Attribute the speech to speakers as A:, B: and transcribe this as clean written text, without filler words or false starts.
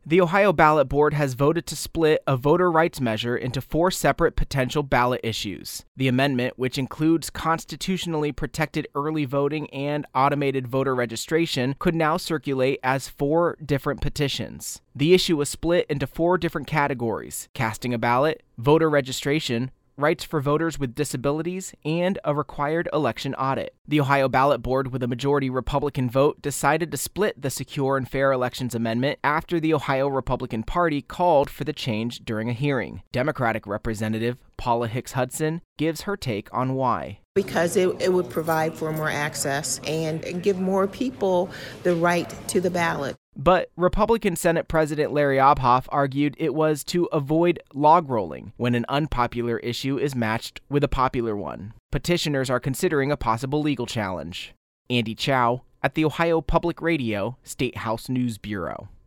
A: The Ohio Ballot Board has voted to split a voter rights measure into 4 separate potential ballot issues. The amendment, which includes constitutionally protected early voting and automated voter registration, could now circulate as 4 different petitions. The issue was split into 4 different categories: casting a ballot, voter registration, rights for voters with disabilities, and a required election audit. The Ohio Ballot Board, with a majority Republican vote, decided to split the Secure and Fair Elections Amendment after the Ohio Republican Party called for the change during a hearing. Democratic Representative Paula Hicks Hudson gives her take on why.
B: Because it would provide for more access and give more people the right to the ballot.
A: But Republican Senate President Larry Obhoff argued it was to avoid log rolling when an unpopular issue is matched with a popular one. Petitioners are considering a possible legal challenge. Andy Chow at the Ohio Public Radio State House News Bureau.